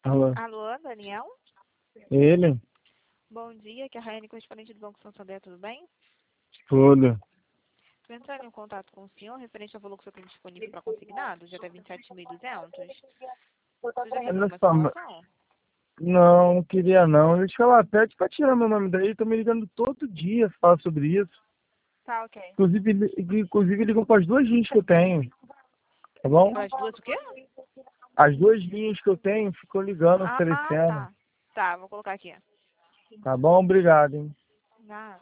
Alô, Alô, Daniel? ele? Bom dia, aqui é a Raiane, correspondente do Banco Santander, tudo bem? Tudo. Estou entrando em contato com o senhor, referente ao valor que o senhor tem disponível para consignado, já até 27.200. Você já viu Olha alguma só, simulação? não queria não. Deixa eu falar, pede pra tirar meu nome daí. Tô me ligando todo dia falar sobre isso. Tá, ok. Inclusive ligam para as duas linhas que eu tenho, tá bom? Para as duas o quê? As duas linhas que eu tenho ficam ligando, Ah, oferecendo. tá. Tá, vou colocar aqui. Tá bom? Obrigado, hein? Nada.